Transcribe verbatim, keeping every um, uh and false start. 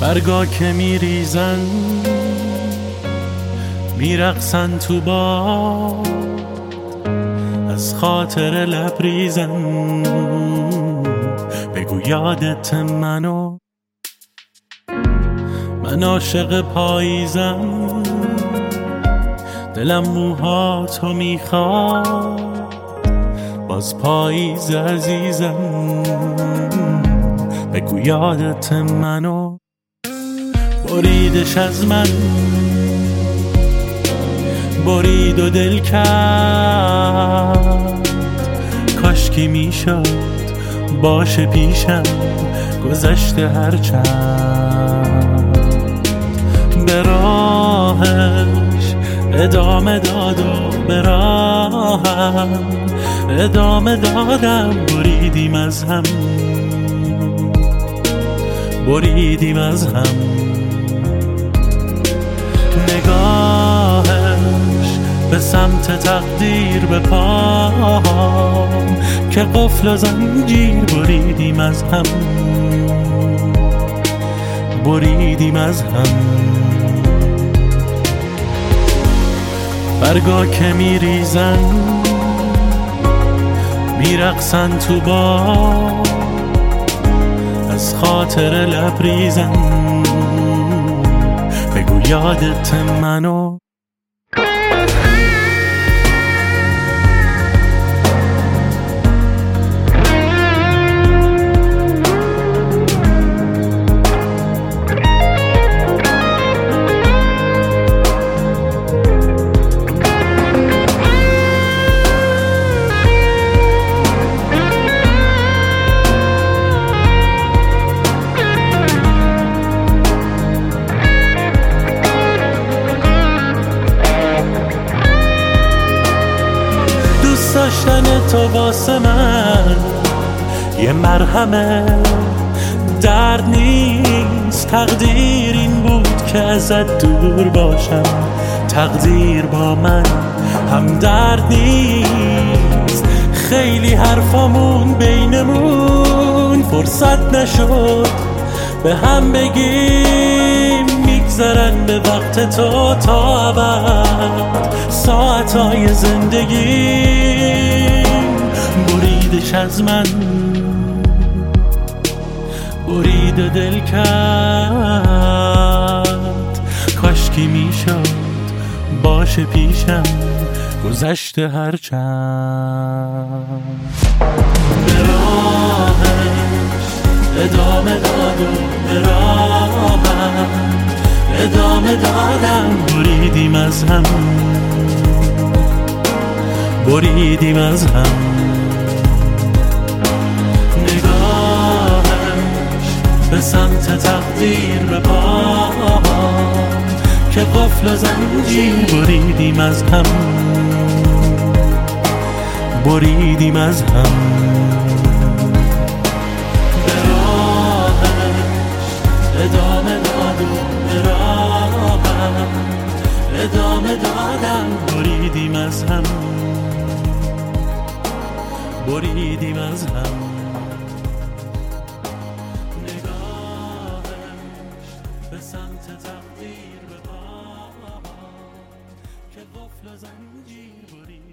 برگا که میریزن میرقصن تو باد، از خاطر لبریزن بگو یادت منو. من عاشق پاییزم، دلم موهاتو میخواد، باز پاییز عزیزم بگو یادت منو. بریدش از من برید و دل کرد، کاشکی میشد باشه پیشم گذشته هر چند. به راهش ادامه داد و به راهم ادامه دادم، بریدیم از هم بریدیم از هم. نگاهش به سمت تقدیر به پام که قفل و زنجیر بریدیم از هم بریدیم از هم. برگا که میریزن میرقصن تو باد، از خاطر لبریزن بگو یادت منو. داشتن تو واسه من یه مرهمه، درد نیست. تقدیر این بود که ازت دور باشم، تقدیر با من هم درد نیست. خیلی حرفامون بینمون فرصت نشد به هم بگیم، میگذرن به وقت تو تا ابد ساعتهای زندگیم. بریدش از من برید و دل کرد، کاشکی میشد باشه پیشم گذشته هر چند. به راهش ادامه داد و به راهم ادامه دادم، بریدیم از هم بریدیم از هم. نگاهش به سمت تقدیر به پام که قفل و زنجیر بریدیم از هم بریدیم از هم. به راهش ادامه داد و به راهم ادامه دادم، بریدیم از هم بریدیم از هم. نگاهش به سمت تقدیر به پام که قفل و زنجیر بریدیم